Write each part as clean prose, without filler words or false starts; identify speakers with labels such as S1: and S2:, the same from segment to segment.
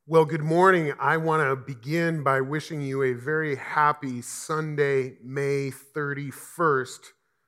S1: Well, good morning. I want to begin by wishing you a very happy Sunday, May 31st,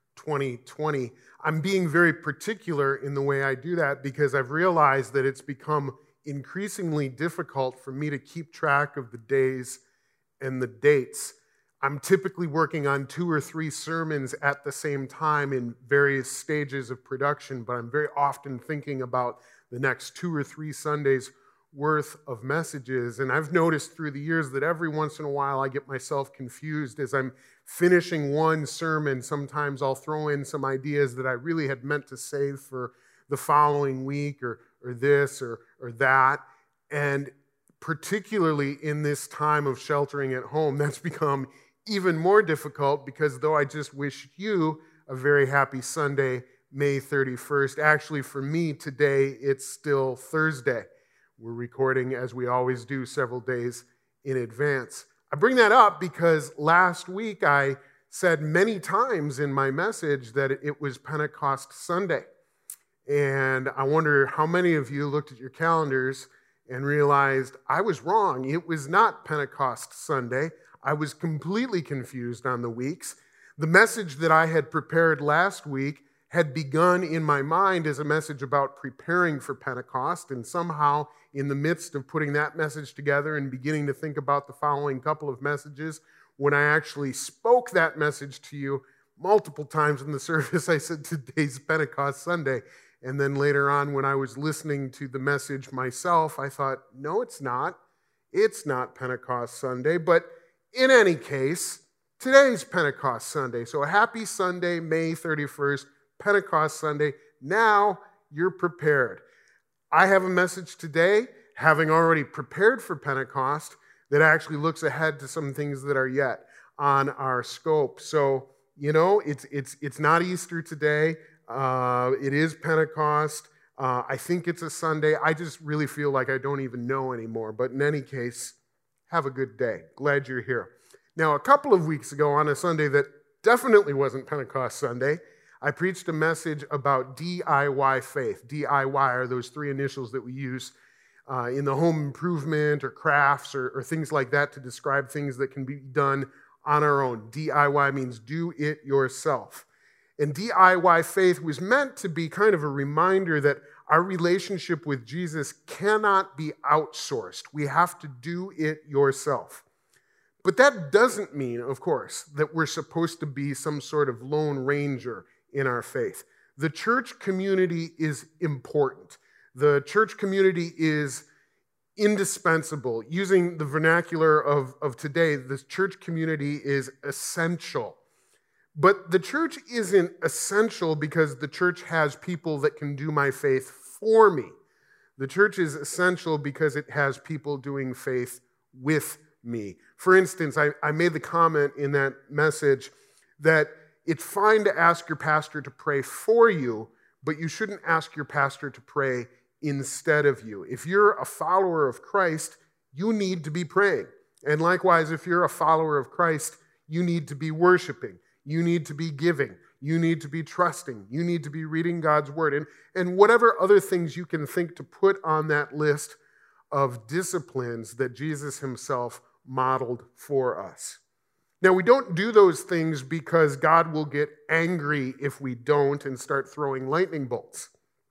S1: 2020. I'm being very particular in the way I do that because I've realized that it's become increasingly difficult for me to keep track of the days and the dates. I'm typically working on 2 or 3 sermons at the same time in various stages of production, but I'm very often thinking about the next 2 or 3 Sundays worth of messages. And I've noticed through the years that every once in a while I get myself confused as I'm finishing one sermon. Sometimes I'll throw in some ideas that I really had meant to save for the following week or this or that. And particularly in this time of sheltering at home, that's become even more difficult because though I just wished you a very happy Sunday, May 31st, actually for me today, it's still Thursday. We're recording, as we always do, several days in advance. I bring that up because last week I said many times in my message that it was Pentecost Sunday. And I wonder how many of you looked at your calendars and realized I was wrong. It was not Pentecost Sunday. I was completely confused on the weeks. The message that I had prepared last week had begun in my mind as a message about preparing for Pentecost, and somehow in the midst of putting that message together and beginning to think about the following couple of messages, when I actually spoke that message to you multiple times in the service, I said, today's Pentecost Sunday. And then later on, when I was listening to the message myself, I thought, no, it's not. It's not Pentecost Sunday. But in any case, today's Pentecost Sunday. So a happy Sunday, May 31st, Pentecost Sunday. Now you're prepared. I have a message today, having already prepared for Pentecost, that actually looks ahead to some things that are yet on our scope. So, it's not Easter today. It is Pentecost. I think it's a Sunday. I just really feel like I don't even know anymore. But in any case, have a good day. Glad you're here. Now, a couple of weeks ago on a Sunday that definitely wasn't Pentecost Sunday, I preached a message about DIY faith. DIY are those 3 initials that we use in the home improvement or crafts or things like that to describe things that can be done on our own. DIY means do it yourself. And DIY faith was meant to be kind of a reminder that our relationship with Jesus cannot be outsourced. We have to do it yourself. But that doesn't mean, of course, that we're supposed to be some sort of lone ranger in our faith. The church community is important. The church community is indispensable. Using the vernacular of today, the church community is essential. But the church isn't essential because the church has people that can do my faith for me. The church is essential because it has people doing faith with me. For instance, I made the comment in that message that it's fine to ask your pastor to pray for you, but you shouldn't ask your pastor to pray instead of you. If you're a follower of Christ, you need to be praying. And likewise, if you're a follower of Christ, you need to be worshiping. You need to be giving. You need to be trusting. You need to be reading God's word. And whatever other things you can think to put on that list of disciplines that Jesus himself modeled for us. Now, we don't do those things because God will get angry if we don't and start throwing lightning bolts.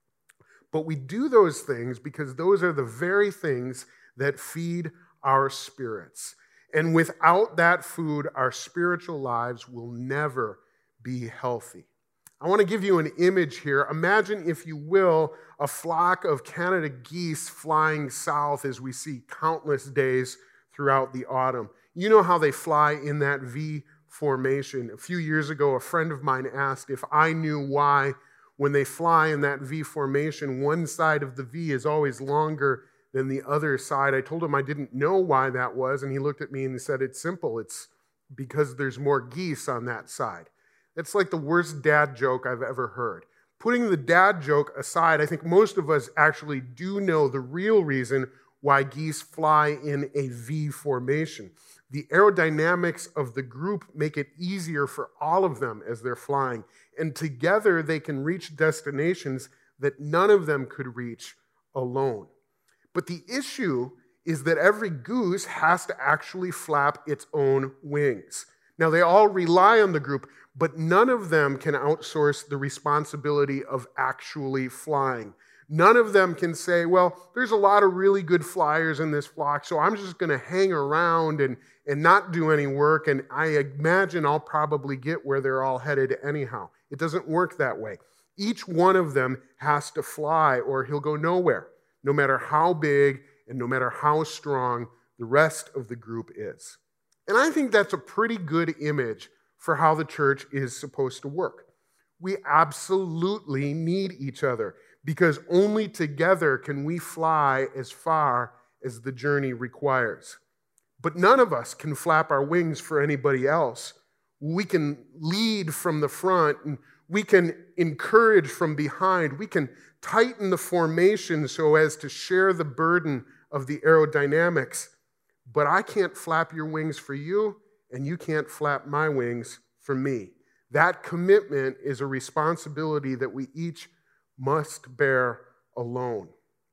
S1: But we do those things because those are the very things that feed our spirits. And without that food, our spiritual lives will never be healthy. I want to give you an image here. Imagine, if you will, a flock of Canada geese flying south as we see countless days throughout the autumn. You know how they fly in that V formation. A few years ago, a friend of mine asked if I knew why, when they fly in that V formation, one side of the V is always longer than the other side. I told him I didn't know why that was, and he looked at me and said, it's simple. It's because there's more geese on that side. That's like the worst dad joke I've ever heard. Putting the dad joke aside, I think most of us actually do know the real reason why geese fly in a V formation. The aerodynamics of the group make it easier for all of them as they're flying. And together they can reach destinations that none of them could reach alone. But the issue is that every goose has to actually flap its own wings. Now, they all rely on the group, but none of them can outsource the responsibility of actually flying. None of them can say, well, there's a lot of really good flyers in this flock, so I'm just going to hang around and not do any work, and I imagine I'll probably get where they're all headed anyhow. It doesn't work that way. Each one of them has to fly or he'll go nowhere, no matter how big and no matter how strong the rest of the group is. And I think that's a pretty good image for how the church is supposed to work. We absolutely need each other because only together can we fly as far as the journey requires. But none of us can flap our wings for anybody else. We can lead from the front, and we can encourage from behind. We can tighten the formation so as to share the burden of the aerodynamics. But I can't flap your wings for you, and you can't flap my wings for me. That commitment is a responsibility that we each must bear alone.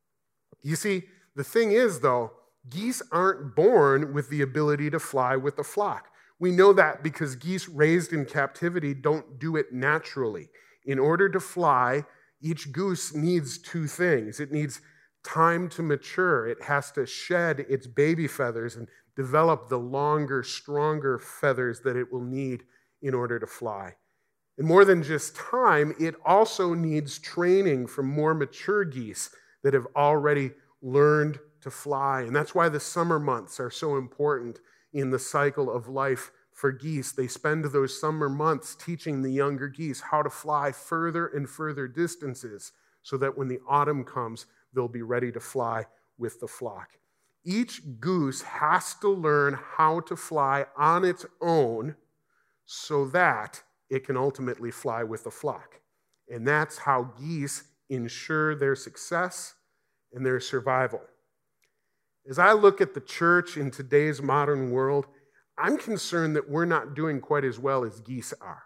S1: You see, the thing is, though, geese aren't born with the ability to fly with the flock. We know that because geese raised in captivity don't do it naturally. In order to fly, each goose needs two things. It needs time to mature. It has to shed its baby feathers and develop the longer, stronger feathers that it will need in order to fly. And more than just time, it also needs training from more mature geese that have already learned to fly. And that's why the summer months are so important in the cycle of life for geese. They spend those summer months teaching the younger geese how to fly further and further distances so that when the autumn comes, they'll be ready to fly with the flock. Each goose has to learn how to fly on its own so that it can ultimately fly with the flock. And that's how geese ensure their success and their survival. As I look at the church in today's modern world, I'm concerned that we're not doing quite as well as geese are.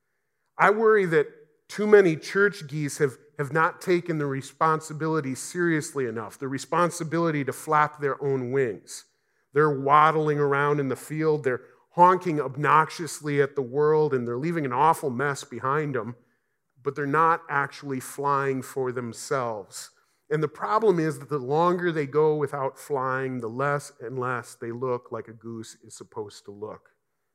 S1: I worry that too many church geese have not taken the responsibility seriously enough, the responsibility to flap their own wings. They're waddling around in the field, they're honking obnoxiously at the world, and they're leaving an awful mess behind them, but they're not actually flying for themselves. And the problem is that the longer they go without flying, the less and less they look like a goose is supposed to look.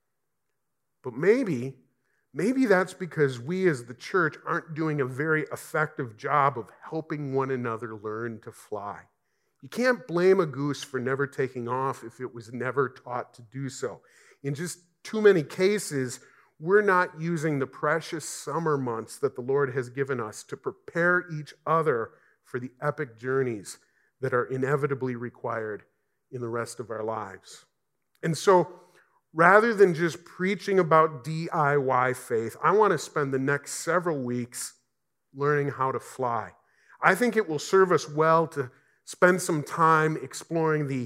S1: But maybe that's because we as the church aren't doing a very effective job of helping one another learn to fly. You can't blame a goose for never taking off if it was never taught to do so. In just too many cases, we're not using the precious summer months that the Lord has given us to prepare each other for the epic journeys that are inevitably required in the rest of our lives. And so, rather than just preaching about DIY faith, I want to spend the next several weeks learning how to fly. I think it will serve us well to spend some time exploring the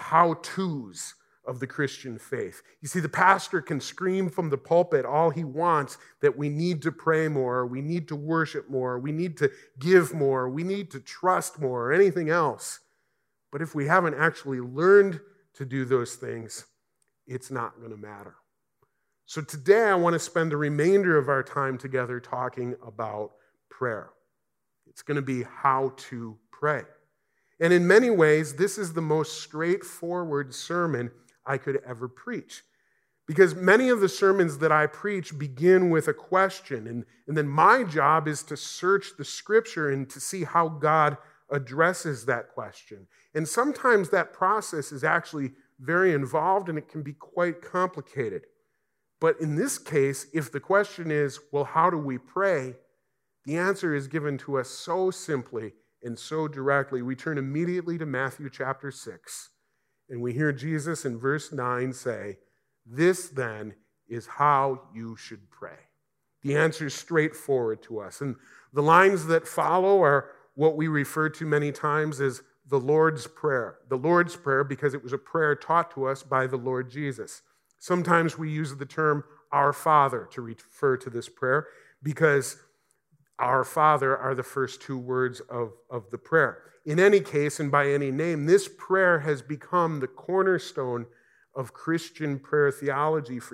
S1: how-tos of the Christian faith. You see, the pastor can scream from the pulpit all he wants that we need to pray more, we need to worship more, we need to give more, we need to trust more, or anything else. But if we haven't actually learned to do those things, it's not going to matter. So today I want to spend the remainder of our time together talking about prayer. It's going to be how to pray. And in many ways, this is the most straightforward sermon I could ever preach. Because many of the sermons that I preach begin with a question, and then my job is to search the scripture and to see how God addresses that question. And sometimes that process is actually very involved and it can be quite complicated. But in this case, if the question is, well, how do we pray? The answer is given to us so simply and so directly. We turn immediately to Matthew chapter 6. And we hear Jesus in verse 9 say, "This then is how you should pray." The answer is straightforward to us. And the lines that follow are what we refer to many times as the Lord's Prayer. The Lord's Prayer because it was a prayer taught to us by the Lord Jesus. Sometimes we use the term Our Father to refer to this prayer because Our Father are the first two words of the prayer. In any case, and by any name, this prayer has become the cornerstone of Christian prayer theology for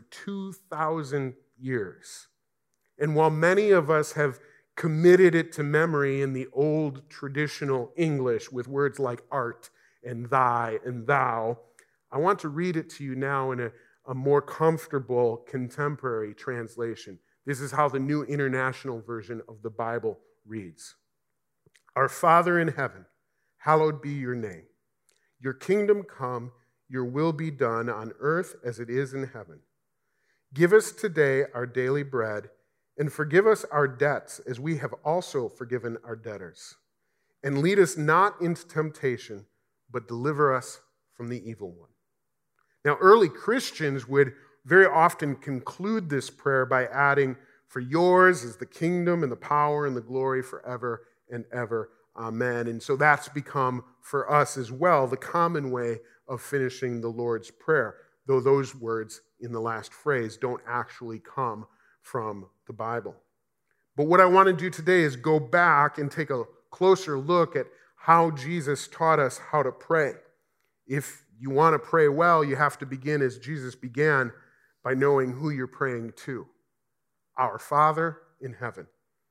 S1: 2,000 years. And while many of us have committed it to memory in the old traditional English with words like art and thy and thou, I want to read it to you now in a more comfortable contemporary translation. This is how the New International Version of the Bible reads. Our Father in heaven, hallowed be your name. Your kingdom come, your will be done on earth as it is in heaven. Give us today our daily bread, and forgive us our debts as we have also forgiven our debtors. And lead us not into temptation, but deliver us from the evil one. Now, early Christians would very often conclude this prayer by adding, for yours is the kingdom and the power and the glory forever and ever. Amen. And so that's become for us as well the common way of finishing the Lord's Prayer, though those words in the last phrase don't actually come from the Bible. But what I want to do today is go back and take a closer look at how Jesus taught us how to pray. If you want to pray well, you have to begin as Jesus began, by knowing who you're praying to. Our Father in heaven.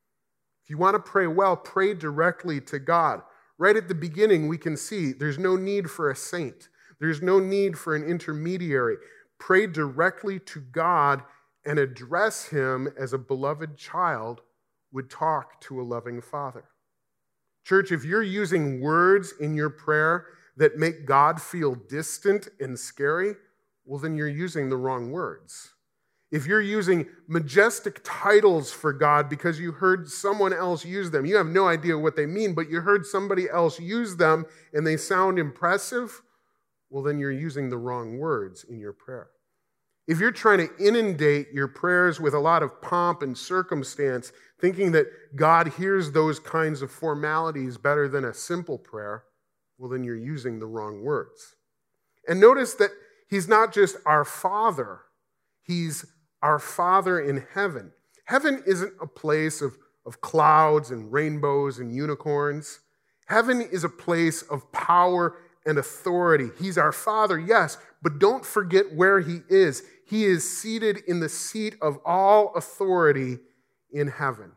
S1: If you want to pray well, pray directly to God. Right at the beginning, we can see there's no need for a saint. There's no need for an intermediary. Pray directly to God and address him as a beloved child would talk to a loving father. Church, if you're using words in your prayer that make God feel distant and scary, well, then you're using the wrong words. If you're using majestic titles for God because you heard someone else use them, you have no idea what they mean, but you heard somebody else use them and they sound impressive, well, then you're using the wrong words in your prayer. If you're trying to inundate your prayers with a lot of pomp and circumstance, thinking that God hears those kinds of formalities better than a simple prayer, well, then you're using the wrong words. And notice that he's not just our Father, he's our Father in heaven. Heaven isn't a place of clouds and rainbows and unicorns. Heaven is a place of power and authority. He's our Father, yes, but don't forget where he is. He is seated in the seat of all authority in heaven.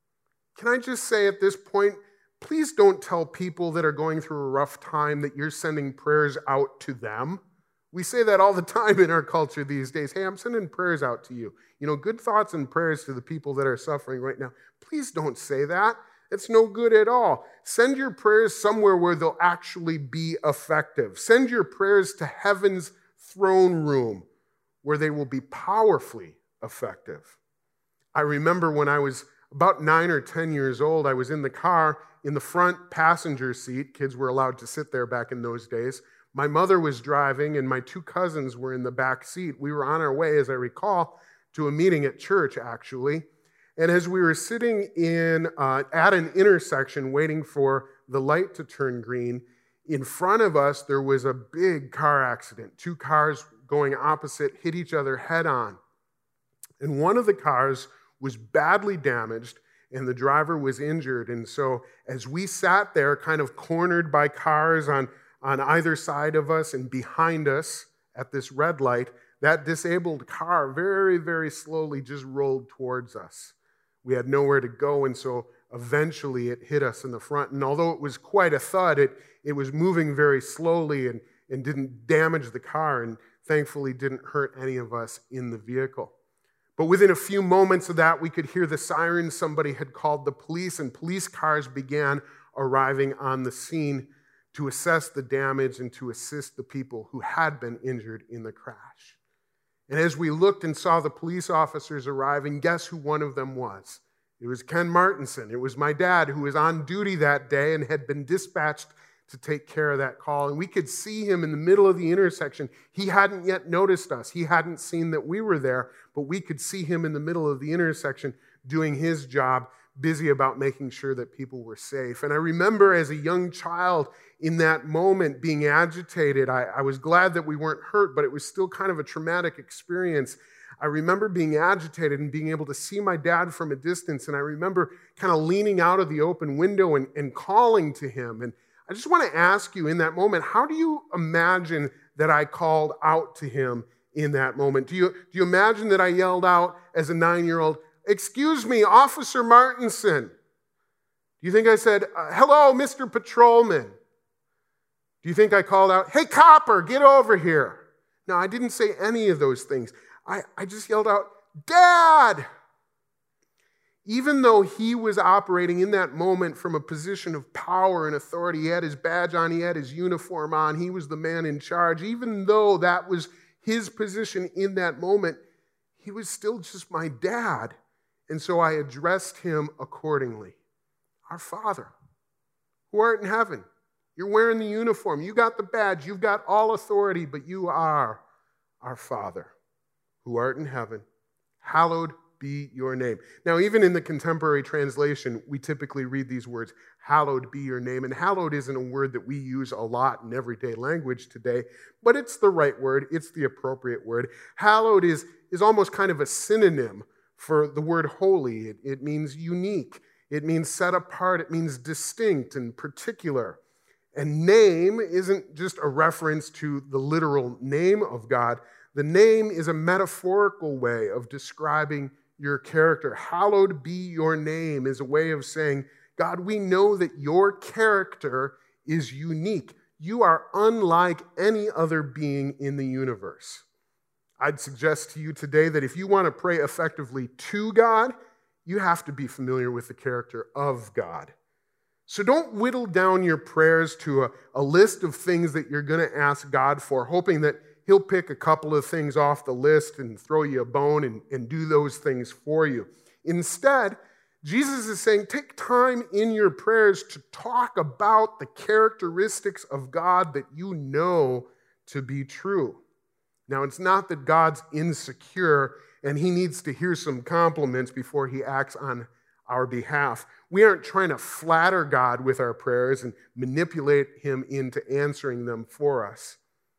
S1: Can I just say at this point, please don't tell people that are going through a rough time that you're sending prayers out to them. We say that all the time in our culture these days. Hey, I'm sending prayers out to you. You know, good thoughts and prayers to the people that are suffering right now. Please don't say that. It's no good at all. Send your prayers somewhere where they'll actually be effective. Send your prayers to heaven's throne room where they will be powerfully effective. I remember when I was about 9 or 10 years old, I was in the car in the front passenger seat. Kids were allowed to sit there back in those days. My mother was driving and my 2 cousins were in the back seat. We were on our way, as I recall, to a meeting at church, actually. And as we were sitting at an intersection waiting for the light to turn green, in front of us there was a big car accident. 2 cars going opposite hit each other head on. And one of the cars was badly damaged and the driver was injured. And so as we sat there kind of cornered by cars on either side of us and behind us at this red light, that disabled car very, very slowly just rolled towards us. We had nowhere to go, and so eventually it hit us in the front. And although it was quite a thud, it was moving very slowly and didn't damage the car, and thankfully didn't hurt any of us in the vehicle. But within a few moments of that, we could hear the siren. Somebody had called the police, and police cars began arriving on the scene to assess the damage and to assist the people who had been injured in the crash. And as we looked and saw the police officers arriving, guess who one of them was? It was Ken Martinson. It was my dad, who was on duty that day and had been dispatched to take care of that call. And we could see him in the middle of the intersection. He hadn't yet noticed us. He hadn't seen that we were there, but we could see him in the middle of the intersection doing his job, busy about making sure that people were safe. And I remember as a young child in that moment being agitated. I was glad that we weren't hurt, but it was still kind of a traumatic experience. I remember being agitated and being able to see my dad from a distance. And I remember kind of leaning out of the open window and calling to him. And I just want to ask you in that moment, how do you imagine that I called out to him in that moment? Do you imagine that I yelled out as a 9-year-old, "Excuse me, Officer Martinson"? Do you think I said, "Hello, Mr. Patrolman"? Do you think I called out, "Hey, copper, get over here"? No, I didn't say any of those things. I just yelled out, "Dad!" Even though he was operating in that moment from a position of power and authority, he had his badge on, he had his uniform on, he was the man in charge, even though that was his position in that moment, he was still just my dad. And so I addressed him accordingly. Our Father, who art in heaven. You're wearing the uniform. You got the badge. You've got all authority, but you are our Father, who art in heaven. Hallowed be your name. Now, even in the contemporary translation, we typically read these words, hallowed be your name. And hallowed isn't a word that we use a lot in everyday language today, but it's the right word. It's the appropriate word. Hallowed is almost kind of a synonym for the word holy. It means unique. It means set apart. It means distinct and particular. And name isn't just a reference to the literal name of God. The name is a metaphorical way of describing your character. Hallowed be your name is a way of saying, God, we know that your character is unique. You are unlike any other being in the universe. I'd suggest to you today that if you want to pray effectively to God, you have to be familiar with the character of God. So don't whittle down your prayers to a list of things that you're going to ask God for, hoping that he'll pick a couple of things off the list and throw you a bone and do those things for you. Instead, Jesus is saying, take time in your prayers to talk about the characteristics of God that you know to be true. Now, it's not that God's insecure and he needs to hear some compliments before he acts on our behalf. We aren't trying to flatter God with our prayers and manipulate him into answering them for us.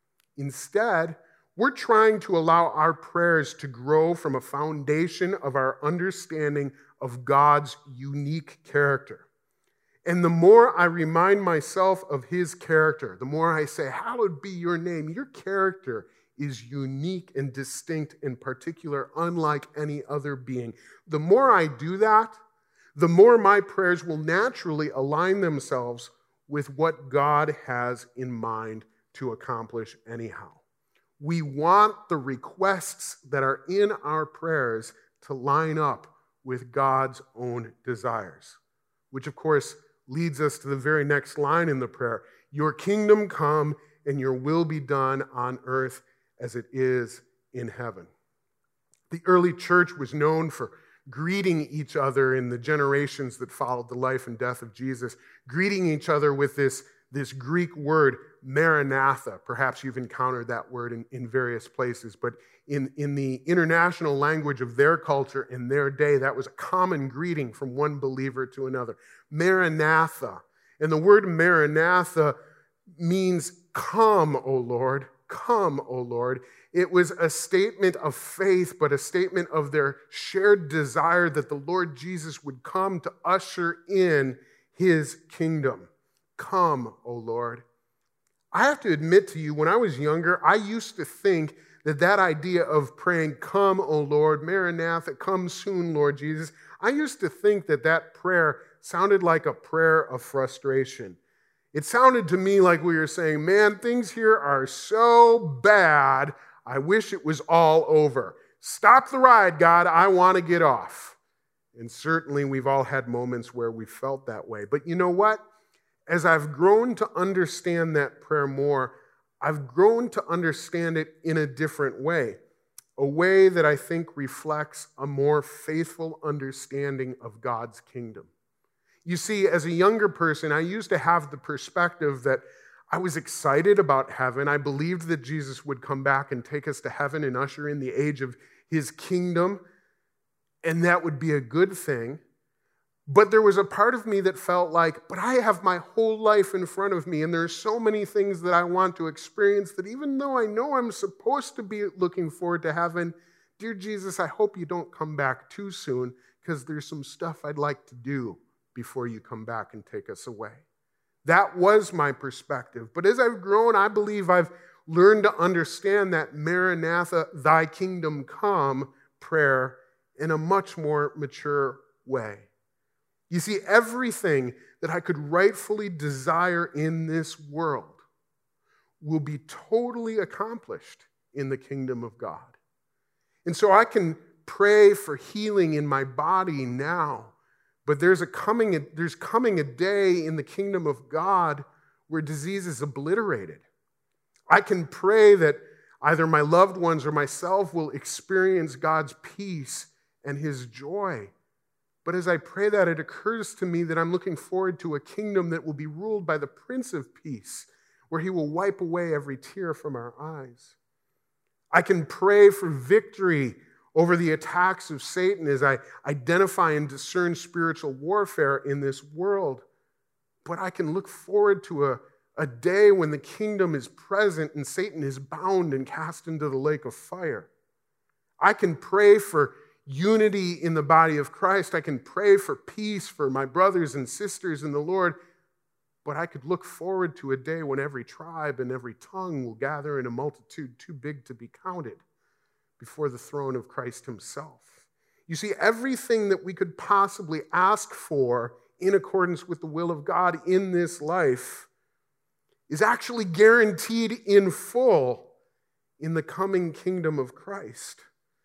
S1: Instead, we're trying to allow our prayers to grow from a foundation of our understanding of God's unique character. And the more I remind myself of his character, the more I say, hallowed be your name. Your character is unique and distinct and particular, unlike any other being. The more I do that, the more my prayers will naturally align themselves with what God has in mind to accomplish anyhow. We want the requests that are in our prayers to line up with God's own desires, which of course leads us to the very next line in the prayer. Your kingdom come and your will be done on earth as it is in heaven. The early church was known for greeting each other in the generations that followed the life and death of Jesus, greeting each other with this Greek word, Maranatha. Perhaps you've encountered that word in various places, but in the international language of their culture in their day, that was a common greeting from one believer to another. Maranatha. And the word Maranatha means, come, O Lord, come, O Lord. It was a statement of faith, but a statement of their shared desire that the Lord Jesus would come to usher in his kingdom. Come, O Lord. I have to admit to you, when I was younger, I used to think that idea of praying, come, O Lord, Maranatha, come soon, Lord Jesus, I used to think that prayer sounded like a prayer of frustration. It sounded to me like we were saying, man, things here are so bad, I wish it was all over. Stop the ride, God, I want to get off. And certainly we've all had moments where we felt that way. But you know what? As I've grown to understand that prayer more, I've grown to understand it in a different way, a way that I think reflects a more faithful understanding of God's kingdom. You see, as a younger person, I used to have the perspective that I was excited about heaven. I believed that Jesus would come back and take us to heaven and usher in the age of his kingdom, and that would be a good thing. But there was a part of me that felt like, but I have my whole life in front of me, and there are so many things that I want to experience that even though I know I'm supposed to be looking forward to heaven, "Dear Jesus, I hope you don't come back too soon because there's some stuff I'd like to do before you come back and take us away." That was my perspective. But as I've grown, I believe I've learned to understand that Maranatha, thy kingdom come prayer in a much more mature way. You see, everything that I could rightfully desire in this world will be totally accomplished in the kingdom of God. And so I can pray for healing in my body now, but there's coming a day in the kingdom of God where disease is obliterated. I can pray that either my loved ones or myself will experience God's peace and his joy. But as I pray that, it occurs to me that I'm looking forward to a kingdom that will be ruled by the Prince of Peace, where he will wipe away every tear from our eyes. I can pray for victory over the attacks of Satan as I identify and discern spiritual warfare in this world. But I can look forward to a day when the kingdom is present and Satan is bound and cast into the lake of fire. I can pray for unity in the body of Christ. I can pray for peace for my brothers and sisters in the Lord. But I could look forward to a day when every tribe and every tongue will gather in a multitude too big to be counted before the throne of Christ himself. You see, everything that we could possibly ask for in accordance with the will of God in this life is actually guaranteed in full in the coming kingdom of Christ.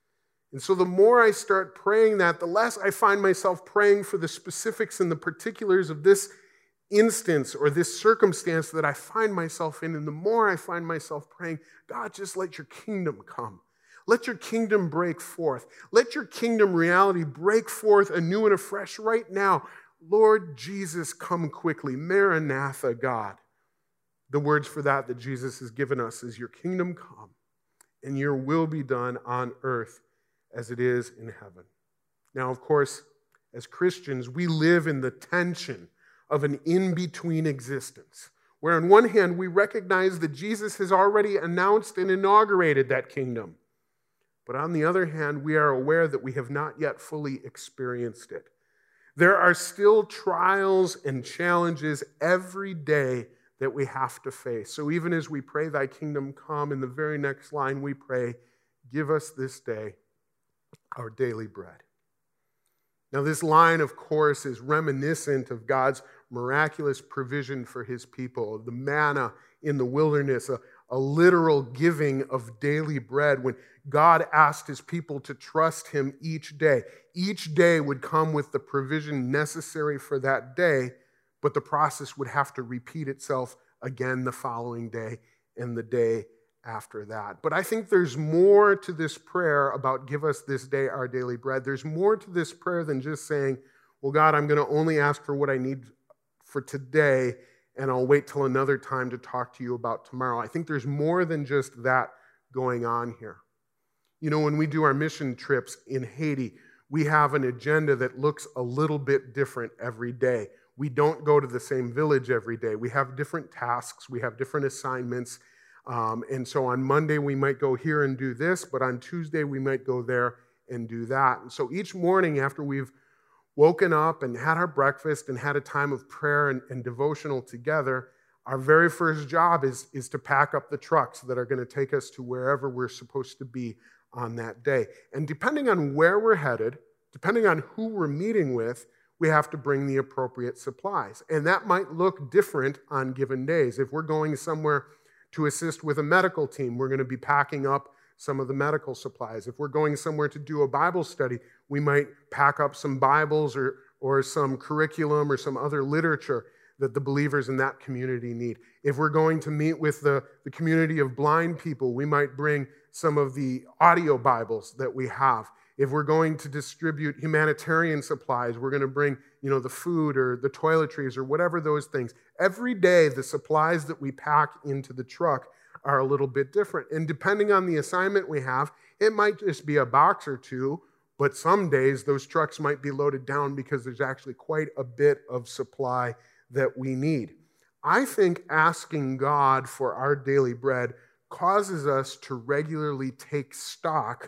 S1: And so the more I start praying that, the less I find myself praying for the specifics and the particulars of this instance or this circumstance that I find myself in. And the more I find myself praying, God, just let your kingdom come. Let your kingdom break forth. Let your kingdom reality break forth anew and afresh right now. Lord Jesus, come quickly. Maranatha, God. The words for that Jesus has given us is, your kingdom come and your will be done on earth as it is in heaven. Now, of course, as Christians, we live in the tension of an in-between existence, where on one hand, we recognize that Jesus has already announced and inaugurated that kingdom. But on the other hand, we are aware that we have not yet fully experienced it. There are still trials and challenges every day that we have to face. So even as we pray, thy kingdom come, in the very next line we pray, give us this day our daily bread. Now, this line, of course, is reminiscent of God's miraculous provision for his people, the manna in the wilderness, a literal giving of daily bread when God asked his people to trust him each day. Each day would come with the provision necessary for that day, but the process would have to repeat itself again the following day and the day after that. But I think there's more to this prayer about give us this day our daily bread. There's more to this prayer than just saying, well, God, I'm going to only ask for what I need for today, and I'll wait till another time to talk to you about tomorrow. I think there's more than just that going on here. You know, when we do our mission trips in Haiti, we have an agenda that looks a little bit different every day. We don't go to the same village every day. We have different tasks. We have different assignments. And so on Monday, we might go here and do this, but on Tuesday, we might go there and do that. And so each morning after we've woken up and had our breakfast and had a time of prayer and devotional together, our very first job is to pack up the trucks that are going to take us to wherever we're supposed to be on that day. And depending on where we're headed, depending on who we're meeting with, we have to bring the appropriate supplies. And that might look different on given days. If we're going somewhere to assist with a medical team, we're going to be packing up some of the medical supplies. If we're going somewhere to do a Bible study, we might pack up some Bibles or some curriculum or some other literature that the believers in that community need. If we're going to meet with the community of blind people, we might bring some of the audio Bibles that we have. If we're going to distribute humanitarian supplies, we're going to bring, the food or the toiletries or whatever those things. Every day, the supplies that we pack into the truck are a little bit different. And depending on the assignment we have, it might just be a box or two, but some days those trucks might be loaded down because there's actually quite a bit of supply that we need. I think asking God for our daily bread causes us to regularly take stock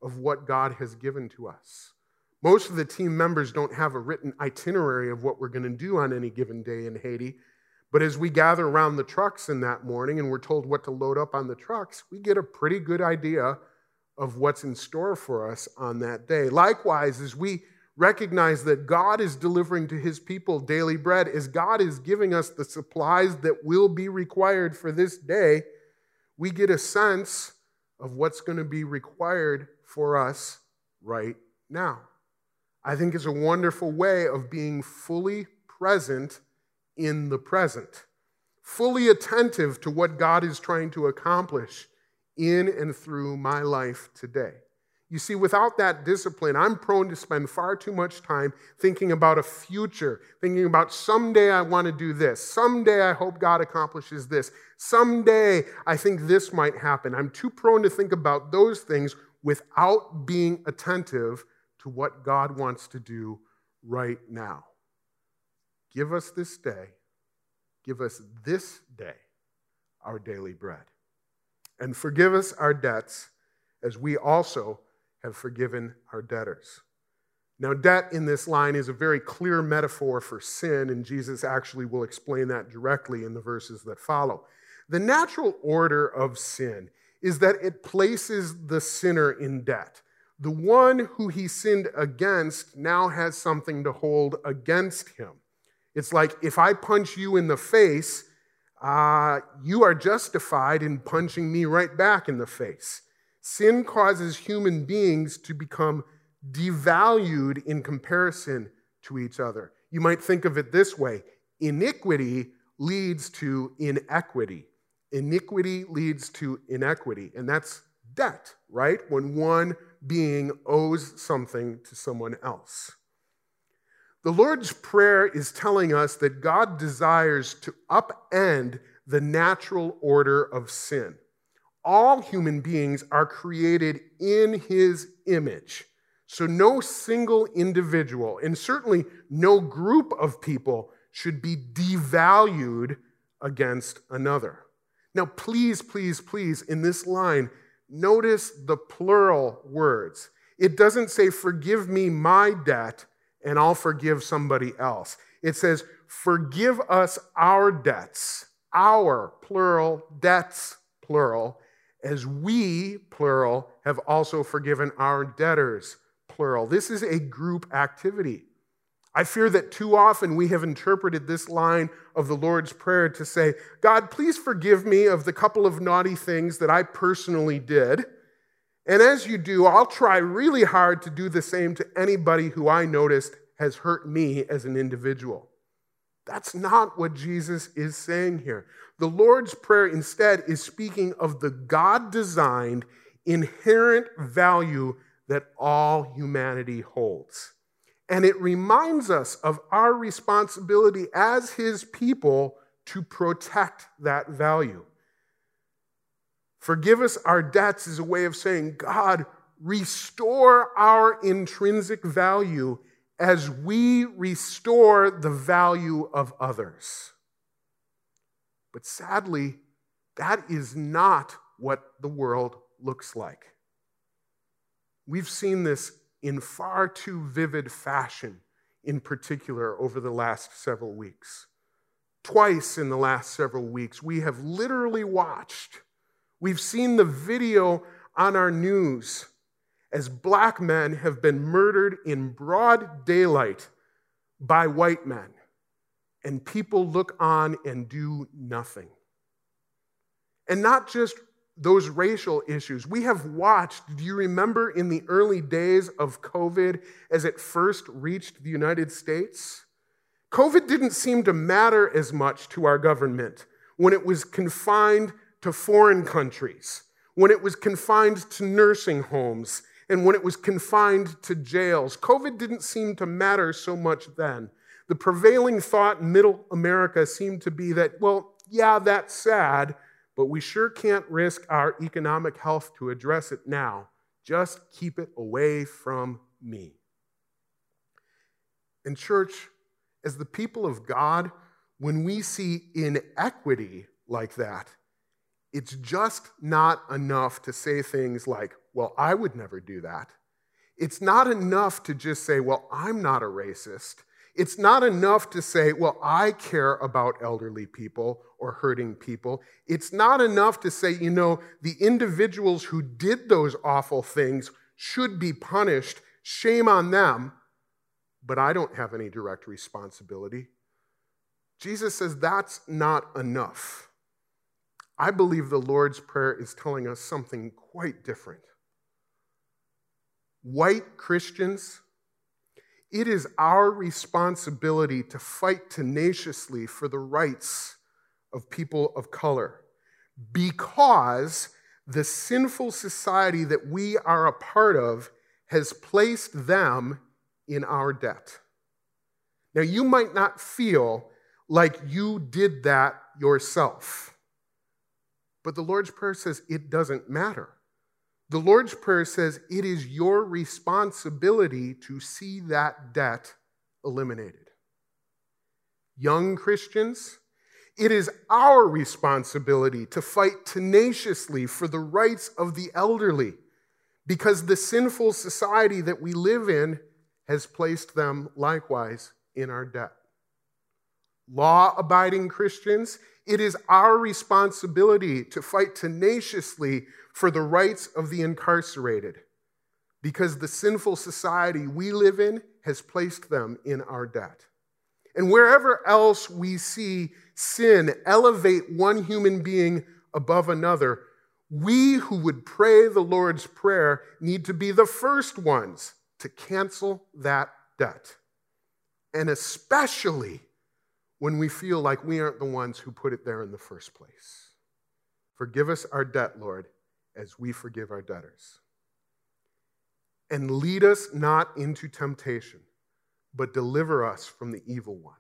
S1: of what God has given to us. Most of the team members don't have a written itinerary of what we're going to do on any given day in Haiti. But as we gather around the trucks in that morning and we're told what to load up on the trucks, we get a pretty good idea of what's in store for us on that day. Likewise, as we recognize that God is delivering to his people daily bread, as God is giving us the supplies that will be required for this day, we get a sense of what's going to be required for us right now. I think it's a wonderful way of being fully present in the present, fully attentive to what God is trying to accomplish in and through my life today. You see, without that discipline, I'm prone to spend far too much time thinking about a future, thinking about someday I want to do this, someday I hope God accomplishes this, someday I think this might happen. I'm too prone to think about those things without being attentive to what God wants to do right now. Give us this day, give us this day our daily bread. And forgive us our debts as we also have forgiven our debtors. Now, debt in this line is a very clear metaphor for sin, and Jesus actually will explain that directly in the verses that follow. The natural order of sin is that it places the sinner in debt. The one who he sinned against now has something to hold against him. It's like, if I punch you in the face, you are justified in punching me right back in the face. Sin causes human beings to become devalued in comparison to each other. You might think of it this way: iniquity leads to inequity. Iniquity leads to inequity, and that's debt, right? When one being owes something to someone else. The Lord's Prayer is telling us that God desires to upend the natural order of sin. All human beings are created in his image. So no single individual, and certainly no group of people, should be devalued against another. Now, please, please, please, in this line, notice the plural words. It doesn't say, forgive me my debt, and I'll forgive somebody else. It says, forgive us our debts, our, plural, debts, plural, as we, plural, have also forgiven our debtors, plural. This is a group activity. I fear that too often we have interpreted this line of the Lord's Prayer to say, God, please forgive me of the couple of naughty things that I personally did. And as you do, I'll try really hard to do the same to anybody who I noticed has hurt me as an individual. That's not what Jesus is saying here. The Lord's Prayer instead is speaking of the God-designed inherent value that all humanity holds. And it reminds us of our responsibility as his people to protect that value. Forgive us our debts is a way of saying, God, restore our intrinsic value as we restore the value of others. But sadly, that is not what the world looks like. We've seen this in far too vivid fashion, in particular over the last several weeks. Twice in the last several weeks, we have literally watched. We've seen the video on our news as black men have been murdered in broad daylight by white men, and people look on and do nothing. And not just those racial issues. We have watched, do you remember in the early days of COVID as it first reached the United States? COVID didn't seem to matter as much to our government when it was confined to foreign countries, when it was confined to nursing homes, and when it was confined to jails. COVID didn't seem to matter so much then. The prevailing thought in middle America seemed to be that, well, yeah, that's sad, but we sure can't risk our economic health to address it now. Just keep it away from me. And church, as the people of God, when we see inequity like that, it's just not enough to say things like, well, I would never do that. It's not enough to just say, well, I'm not a racist. It's not enough to say, well, I care about elderly people or hurting people. It's not enough to say, the individuals who did those awful things should be punished. Shame on them. But I don't have any direct responsibility. Jesus says that's not enough. I believe the Lord's Prayer is telling us something quite different. White Christians, it is our responsibility to fight tenaciously for the rights of people of color because the sinful society that we are a part of has placed them in our debt. Now, you might not feel like you did that yourself, but the Lord's Prayer says it doesn't matter. The Lord's Prayer says it is your responsibility to see that debt eliminated. Young Christians, it is our responsibility to fight tenaciously for the rights of the elderly because the sinful society that we live in has placed them likewise in our debt. Law-abiding Christians, it is our responsibility to fight tenaciously for the rights of the incarcerated because the sinful society we live in has placed them in our debt. And wherever else we see sin elevate one human being above another, we who would pray the Lord's Prayer need to be the first ones to cancel that debt. And especially when we feel like we aren't the ones who put it there in the first place. Forgive us our debt, Lord, as we forgive our debtors. And lead us not into temptation, but deliver us from the evil one.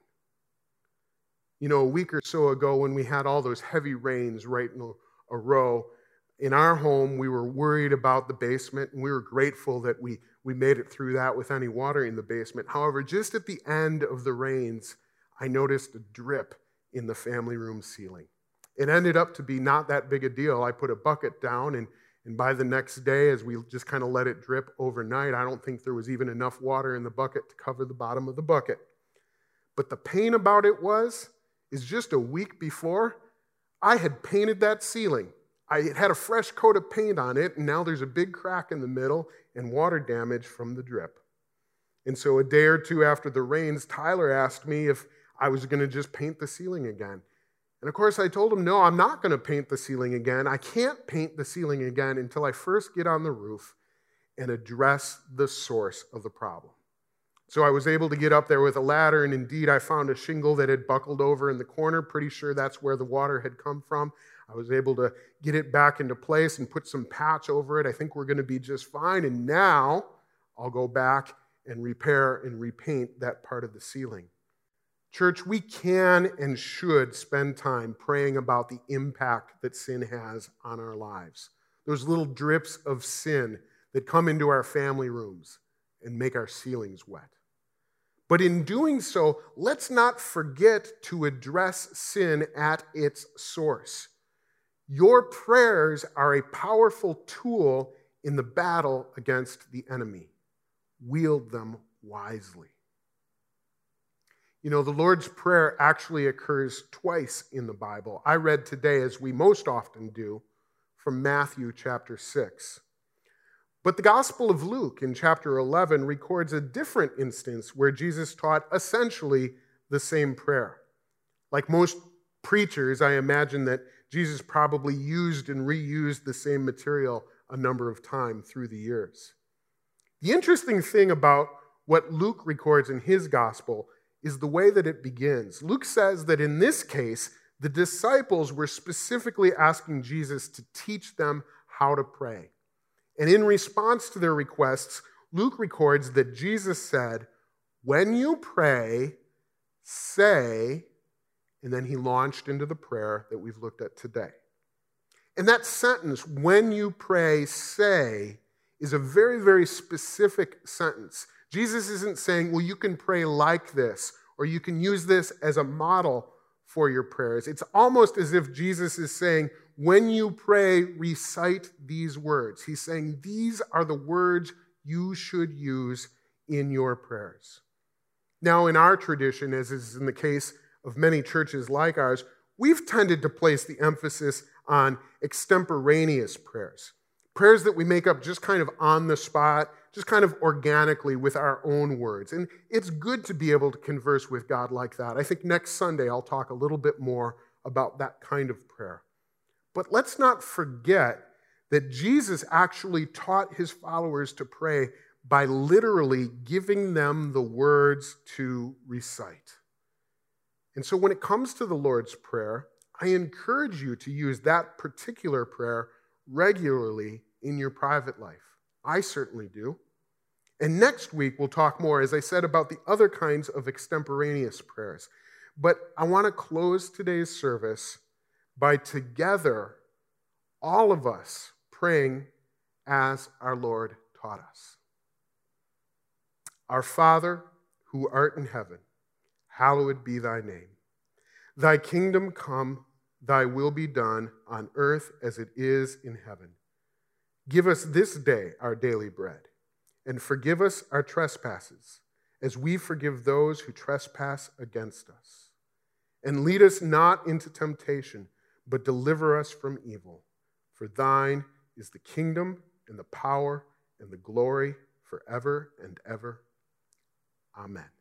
S1: A week or so ago when we had all those heavy rains right in a row, in our home, we were worried about the basement, and we were grateful that we made it through that with any water in the basement. However, just at the end of the rains, I noticed a drip in the family room ceiling. It ended up to be not that big a deal. I put a bucket down, and by the next day, as we just kind of let it drip overnight, I don't think there was even enough water in the bucket to cover the bottom of the bucket. But the pain about it is just a week before, I had painted that ceiling. I had a fresh coat of paint on it, and now there's a big crack in the middle and water damage from the drip. And so a day or two after the rains, Tyler asked me if I was going to just paint the ceiling again. And of course, I told him, no, I'm not going to paint the ceiling again. I can't paint the ceiling again until I first get on the roof and address the source of the problem. So I was able to get up there with a ladder, and indeed, I found a shingle that had buckled over in the corner. Pretty sure that's where the water had come from. I was able to get it back into place and put some patch over it. I think we're going to be just fine. And now I'll go back and repair and repaint that part of the ceiling. Church, we can and should spend time praying about the impact that sin has on our lives. Those little drips of sin that come into our family rooms and make our ceilings wet. But in doing so, let's not forget to address sin at its source. Your prayers are a powerful tool in the battle against the enemy. Wield them wisely. The Lord's Prayer actually occurs twice in the Bible. I read today, as we most often do, from Matthew chapter 6. But the Gospel of Luke in chapter 11 records a different instance where Jesus taught essentially the same prayer. Like most preachers, I imagine that Jesus probably used and reused the same material a number of times through the years. The interesting thing about what Luke records in his gospel is the way that it begins. Luke says that in this case, the disciples were specifically asking Jesus to teach them how to pray. And in response to their requests, Luke records that Jesus said, "When you pray, say," and then he launched into the prayer that we've looked at today. And that sentence, "when you pray, say," is a very, very specific sentence. Jesus isn't saying, well, you can pray like this, or you can use this as a model for your prayers. It's almost as if Jesus is saying, when you pray, recite these words. He's saying these are the words you should use in your prayers. Now, in our tradition, as is in the case of many churches like ours, we've tended to place the emphasis on extemporaneous prayers, prayers that we make up just kind of on the spot, just kind of organically with our own words. And it's good to be able to converse with God like that. I think next Sunday I'll talk a little bit more about that kind of prayer. But let's not forget that Jesus actually taught his followers to pray by literally giving them the words to recite. And so when it comes to the Lord's Prayer, I encourage you to use that particular prayer regularly in your private life. I certainly do. And next week, we'll talk more, as I said, about the other kinds of extemporaneous prayers. But I want to close today's service by together, all of us, praying as our Lord taught us. Our Father, who art in heaven, hallowed be thy name. Thy kingdom come, thy will be done on earth as it is in heaven. Give us this day our daily bread, and forgive us our trespasses, as we forgive those who trespass against us. And lead us not into temptation, but deliver us from evil. For thine is the kingdom and the power and the glory forever and ever. Amen.